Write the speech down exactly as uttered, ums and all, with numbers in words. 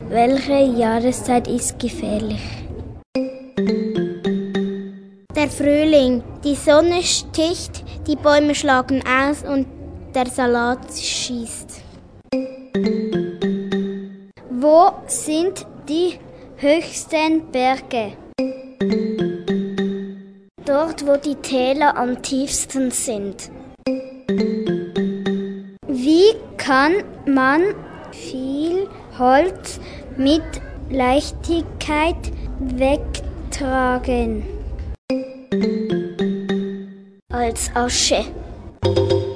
Welche Jahreszeit ist gefährlich? Der Frühling. Die Sonne sticht, die Bäume schlagen aus und der Salat schießt. Wo sind die höchsten Berge? Dort, wo die Täler am tiefsten sind. Wie kann man viel Holz mit Leichtigkeit wegtragen? Als Asche.